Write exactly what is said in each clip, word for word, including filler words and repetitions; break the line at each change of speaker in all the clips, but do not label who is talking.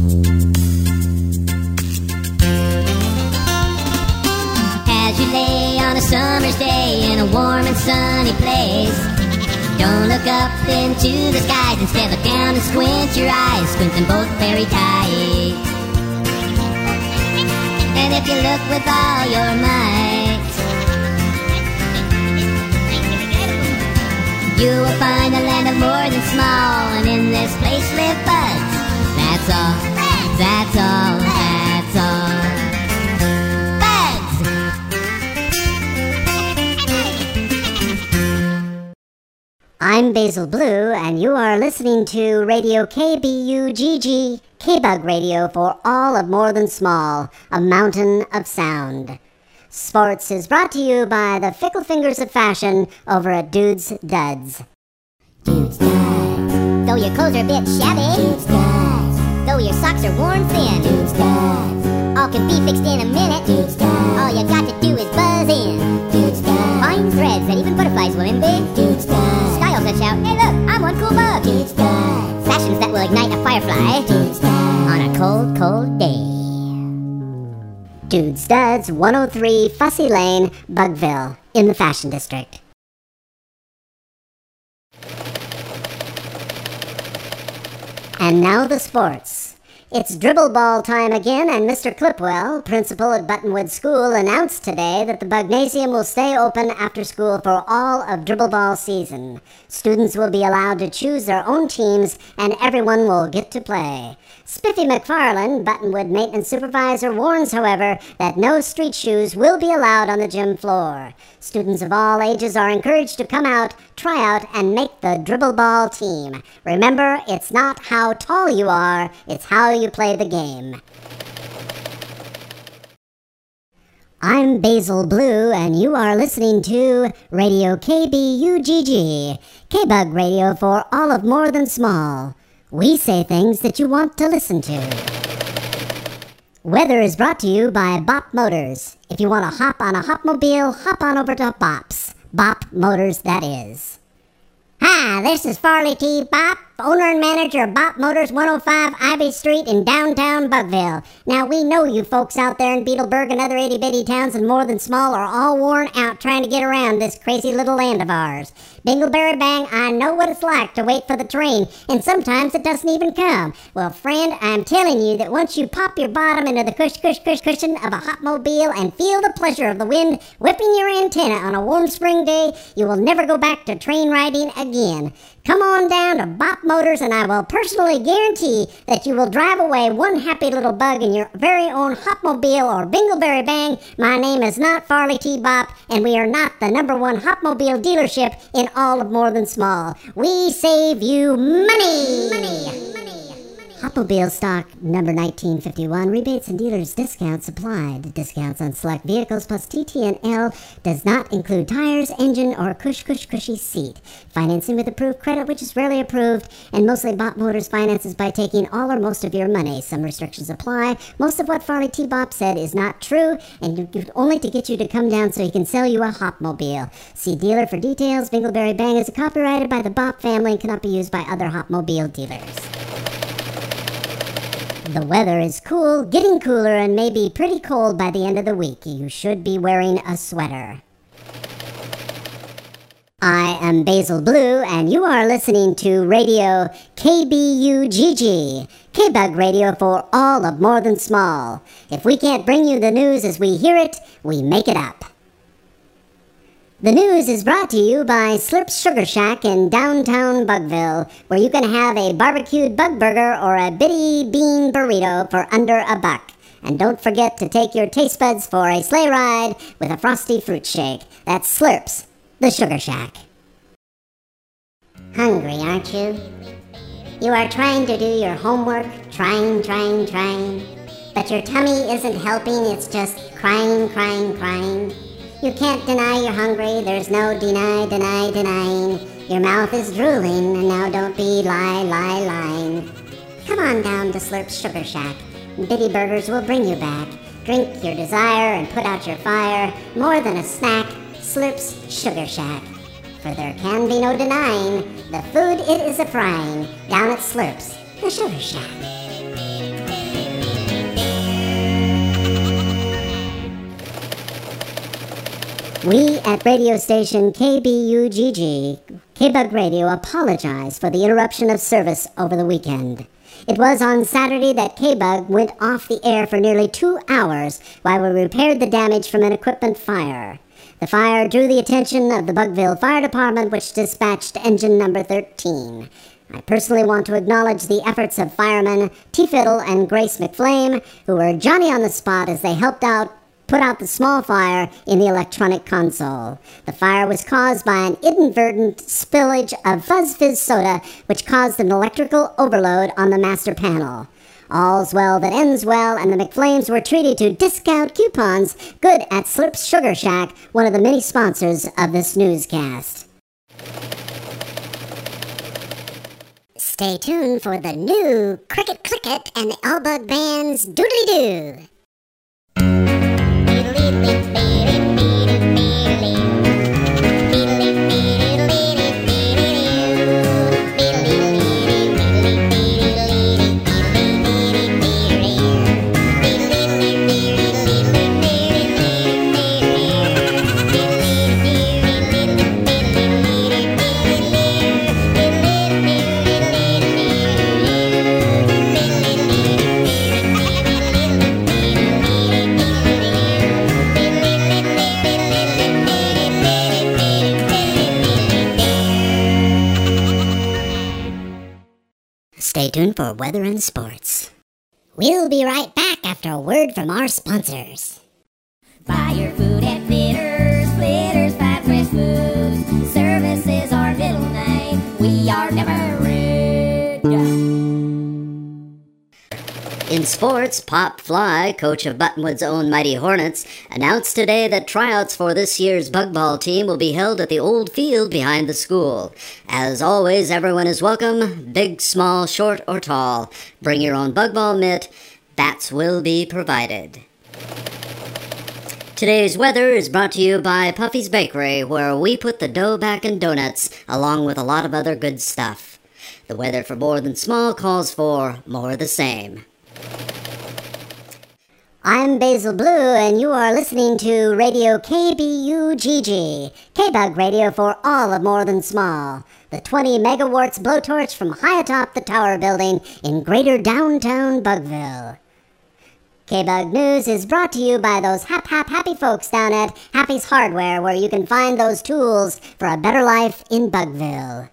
As you lay on a summer's day in a warm and sunny place, don't look up into the skies, instead look down and squint your eyes, squint them both very tight. And if you look with all your might, you will find a land of more than small, and in this place live bugs. That's all, that's all, that's all.
I'm Basil Blue, and you are listening to Radio K B U G G, K-Bug Radio for all of More Than Small, a mountain of sound. Sports is brought to you by the fickle fingers of fashion over at Dudes Duds.
Dudes Duds. Though your clothes are a bit shabby. Dudes Duds. Though your socks are worn thin. Dudes Duds. All can be fixed in a minute. Dudes Duds. All you got to do is buzz in. Dudes Duds. Fine threads that even butterflies will envy. Dudes Duds. Styles that shout, hey look, I'm one cool bug. Dudes Duds. Fashions that will ignite a firefly. Dudes Duds. On a cold, cold day.
Dudes Duds, one oh three Fussy Lane, Bugville, in the Fashion District. And now the sports. It's dribble ball time again, and Mister Clipwell, principal at Buttonwood School, announced today that the Bugnasium will stay open after school for all of dribble ball season. Students will be allowed to choose their own teams, and everyone will get to play. Spiffy McFarland, Buttonwood maintenance supervisor, warns, however, that no street shoes will be allowed on the gym floor. Students of all ages are encouraged to come out, try out, and make the dribble ball team. Remember, it's not how tall you are, it's how you play the game. I'm Basil Blue, and you are listening to Radio K B U G G, K-Bug Radio for all of More Than Small. We say things that you want to listen to. Weather is brought to you by Bop Motors. If you want to hop on a Hopmobile, hop on over to Bop's. Bop Motors, that is. Hi, this is Farley T. Bop, owner and manager of Bop Motors, one oh five Ivy Street in downtown Bugville. Now, we know you folks out there in Beetleburg and other itty-bitty towns and More Than Small are all worn out trying to get around this crazy little land of ours. Bingleberry Bang, I know what it's like to wait for the train, and sometimes it doesn't even come. Well, friend, I'm telling you that once you pop your bottom into the cush cush cush cushion of a Hopmobile and feel the pleasure of the wind whipping your antenna on a warm spring day, you will never go back to train riding again. Come on down to Bop Motors, and I will personally guarantee that you will drive away one happy little bug in your very own Hopmobile or Bingleberry Bang. My name is not Farley T. Bop, and we are not the number one Hopmobile dealership in all of More Than Small. We save you money! Money! Hopmobile stock number nineteen fifty-one, rebates and dealers discounts applied. Discounts on select vehicles plus T T and L does not include tires, engine, or cush cush cushy seat. Financing with approved credit, which is rarely approved, and mostly Bop Motors finances by taking all or most of your money. Some restrictions apply. Most of what Farley T. Bop said is not true, and only to get you to come down so he can sell you a Hopmobile. See dealer for details. Bingleberry Bang is copyrighted by the Bop family and cannot be used by other Hopmobile dealers. The weather is cool, getting cooler, and may be pretty cold by the end of the week. You should be wearing a sweater. I am Basil Blue, and you are listening to Radio K B U G G, K-Bug Radio for all of More Than Small. If we can't bring you the news as we hear it, we make it up. The news is brought to you by Slurp's Sugar Shack in downtown Bugville, where you can have a barbecued bug burger or a bitty bean burrito for under a buck. And don't forget to take your taste buds for a sleigh ride with a frosty fruit shake. That's Slurp's, the Sugar Shack. Hungry, aren't you? You are trying to do your homework, trying, trying, trying. But your tummy isn't helping, it's just crying, crying, crying. You can't deny you're hungry, there's no deny, deny, denying. Your mouth is drooling, and now don't be lie, lie, lying. Come on down to Slurp's Sugar Shack. Bitty Burgers will bring you back. Drink your desire and put out your fire. More than a snack, Slurp's Sugar Shack. For there can be no denying, the food it is a frying, down at Slurp's, the Sugar Shack. We at radio station K B U G G, K-Bug Radio, apologize for the interruption of service over the weekend. It was on Saturday that K-Bug went off the air for nearly two hours while we repaired the damage from an equipment fire. The fire drew the attention of the Bugville Fire Department, which dispatched engine number thirteen. I personally want to acknowledge the efforts of firemen T-Fiddle and Grace McFlame, who were Johnny on the spot as they helped out put out the small fire in the electronic console. The fire was caused by an inadvertent spillage of Fuzz Fizz soda, which caused an electrical overload on the master panel. All's well that ends well, and the McFlames were treated to discount coupons good at Slurp's Sugar Shack, one of the many sponsors of this newscast.
Stay tuned for the new Cricket Clicket and the Allbug Band's Doodly-Doo. Stay tuned for weather and sports. We'll be right back after a word from our sponsors.
Buy your food at Flitters, Flitters, Five Fresh Foods. Service is our middle name. We are never rude.
In sports, Pop Fly, coach of Buttonwood's own Mighty Hornets, announced today that tryouts for this year's bug ball team will be held at the old field behind the school. As always, everyone is welcome, big, small, short, or tall. Bring your own bug ball mitt. Bats will be provided. Today's weather is brought to you by Puffy's Bakery, where we put the dough back in donuts, along with a lot of other good stuff. The weather for More Than Small calls for more of the same.
I'm Basil Blue, and you are listening to Radio K B U G G, K-Bug Radio for all of More Than Small, the twenty megawatts blowtorch from high atop the tower building in greater downtown Bugville. K-Bug News is brought to you by those hap hap happy folks down at Happy's Hardware, where you can find those tools for a better life in Bugville.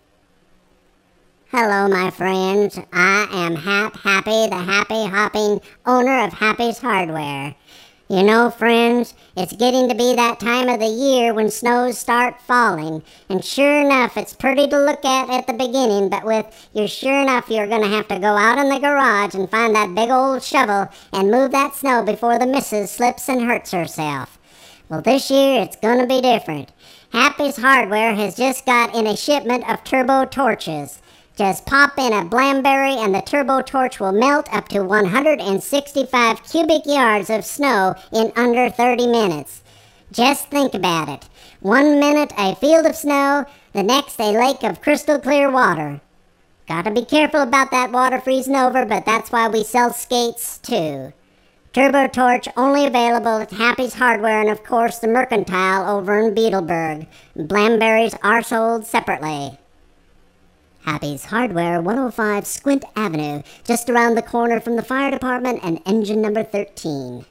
Hello, my friends. I am Hap Happy, the happy hopping owner of Happy's Hardware. You know, friends, it's getting to be that time of the year when snows start falling. And sure enough, it's pretty to look at at the beginning, but with your sure enough, you're going to have to go out in the garage and find that big old shovel and move that snow before the missus slips and hurts herself. Well, this year, it's going to be different. Happy's Hardware has just got in a shipment of turbo torches. Just pop in a Blamberry and the turbo torch will melt up to one hundred sixty-five cubic yards of snow in under thirty minutes. Just think about it. One minute a field of snow, the next a lake of crystal clear water. Gotta be careful about that water freezing over, but that's why we sell skates too. Turbo torch only available at Happy's Hardware and of course the Mercantile over in Beetleburg. Blamberries are sold separately. Happy's Hardware, one oh five Squint Avenue, just around the corner from the fire department and engine number thirteen.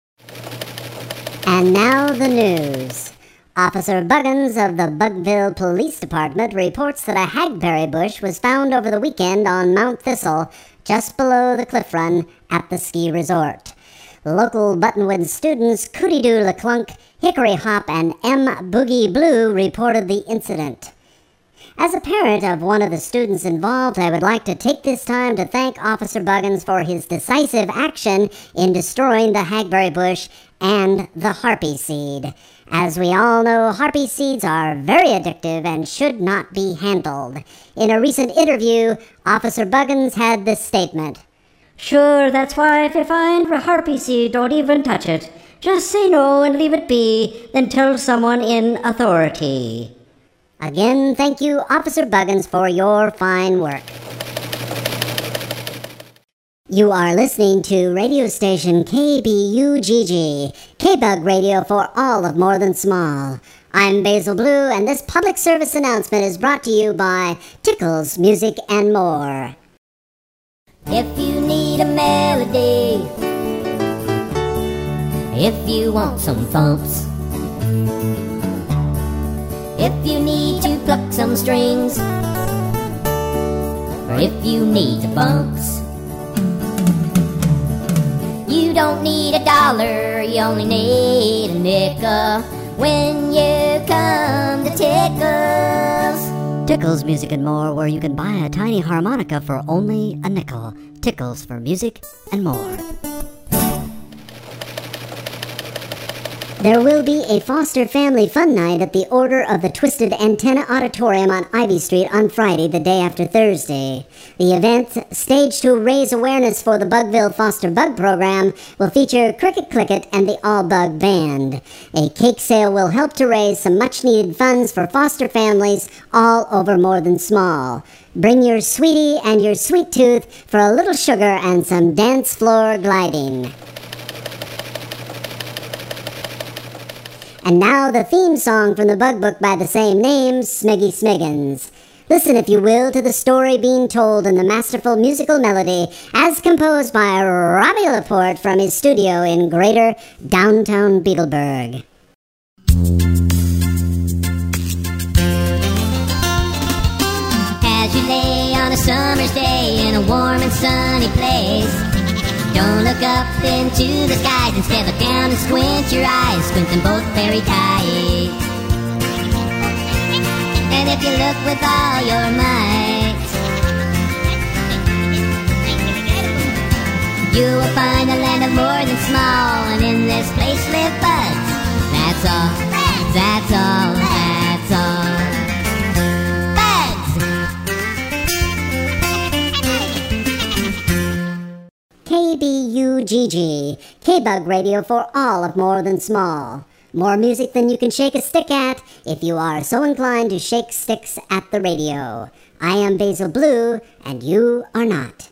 And now the news. Officer Buggins of the Bugville Police Department reports that a hackberry bush was found over the weekend on Mount Thistle, just below the cliff run at the ski resort. Local Buttonwood students Cootie Doo LeClunk, Hickory Hop, and M. Boogie Blue reported the incident. As a parent of one of the students involved, I would like to take this time to thank Officer Buggins for his decisive action in destroying the hackberry bush and the harpy seed. As we all know, harpy seeds are very addictive and should not be handled. In a recent interview, Officer Buggins had this statement.
Sure, that's why if you find a harpy seed, don't even touch it. Just say no and leave it be, then tell someone in authority.
Again, thank you, Officer Buggins, for your fine work. You are listening to radio station K B U G G, K-Bug Radio for all of More Than Small. I'm Basil Blue, and this public service announcement is brought to you by Tickles Music and More.
If you need a melody, if you want some thumps, if you need to pluck some strings, or if you need the bumps, you don't need a dollar, you only need a nickel when you come to Tickles.
Tickles Music and More, where you can buy a tiny harmonica for only a nickel. Tickles for music and more.
There will be a Foster Family Fun Night at the Order of the Twisted Antenna Auditorium on Ivy Street on Friday, the day after Thursday. The event, staged to raise awareness for the Bugville Foster Bug Program, will feature Cricket Clicket and the All Bug Band. A cake sale will help to raise some much-needed funds for foster families all over More Than Small. Bring your sweetie and your sweet tooth for a little sugar and some dance floor gliding. And now the theme song from the Bug Book by the same name, Smiggy Smiggins. Listen, if you will, to the story being told in the masterful musical melody as composed by Robbie Laporte from his studio in greater downtown Beetleburg.
As you lay on a summer's day in a warm and sunny place, don't look up into the skies, instead look down and squint your eyes, squint them both very tight. And if you look with all your might, you will find a land of more than small, and in this place live bugs. That's all, that's all, that's all.
K B U G G, K-Bug Radio for all of More Than Small. More music than you can shake a stick at if you are so inclined to shake sticks at the radio. I am Basil Blue, and you are not.